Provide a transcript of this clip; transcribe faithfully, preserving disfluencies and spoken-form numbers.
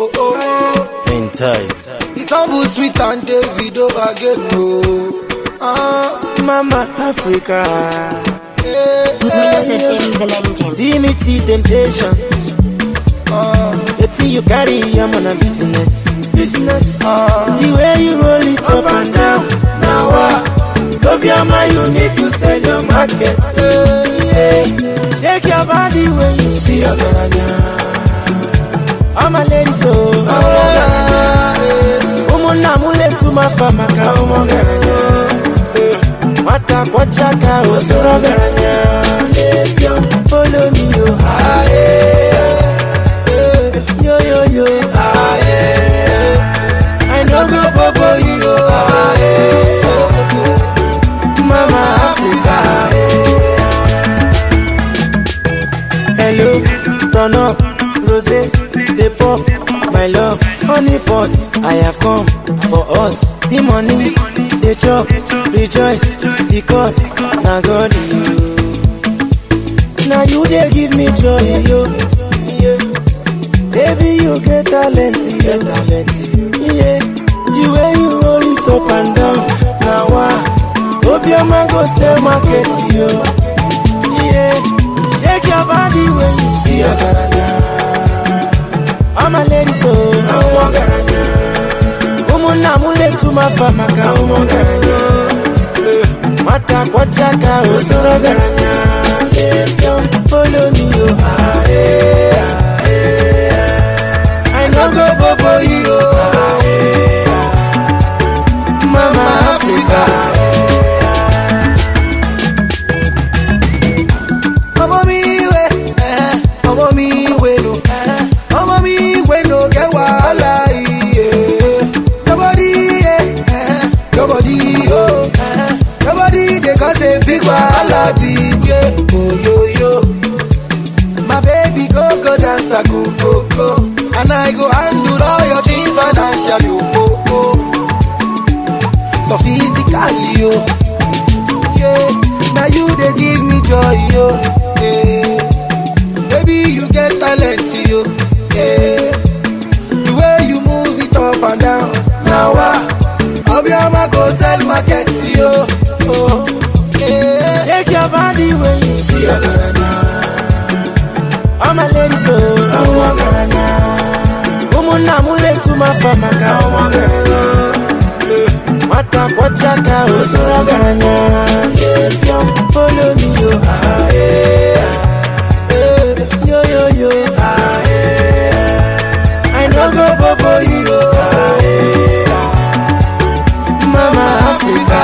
oh, oh. Enticed. It's humble, sweet and Davido again, no. Ah, Mama Africa. eh, See me see temptation. ah, The thing you carry, I'm on a business. Business. ah. The way you roll it up and down. Now what? Go be a man, you need to sell your market. Yeah. Shake your body when you see your garanya. I'm a lady, so Woman, I'm mule to my fama, Kaomo garanya. Mata kwa chaka, osoro garanya. Follow me, yo. Ah, yeah. Yo, yo, yo. Ah, yeah. I know go bobo, yo. Ah, yeah. Mama Africa. Hello, turn up, rosé, they pop, my love, honey pot. I have come for us. The money, they chop, rejoice, because now God you. Now you they give me joy, yo. Yeah. Baby, you get talent, you talent, yeah. The way you roll it up and down, now why? Hope your man go sell market, yo. Yeah, shake your body when you see your garanya. I'm a lady, so I'm a garanya. Woman, I'm mule to my fama, Kaomo garanya. Mata kwa chaka, osoro garanya. Follow me, yo. Ah, yeah, ah, yeah. I know go bobo, yo. Ah, yeah. Mama Africa. Ọmọ mi we, eh, ọmọ mi we no, eh, ọmọ mi we no get wahala iye. Your body, eh, eh, your body, oh, eh, your body they cause a big wahala big, yeah. Oh yo yo, my baby go go dance a go go go, and I go handle all your things financially, oh oh oh. Sophistically, oh, yeah. Now you they give me joy, yo. Yeah. Baby, you get talent, yo. Yeah. The way you move it up and down. Now what? Obiama go sell market, yo. Oh, yeah. Shake your body when you see your garanya. I'm a lady, so I'm a garanya. Woman, I'm mule to my fama, Kaomo garanya. Mata kwa chaka, osoro garanya. Follow me, yo. Ah, yeah. Yo, yo, yo. Ah, yeah. I know go bobo, yo. Ah, yeah. Mama Africa.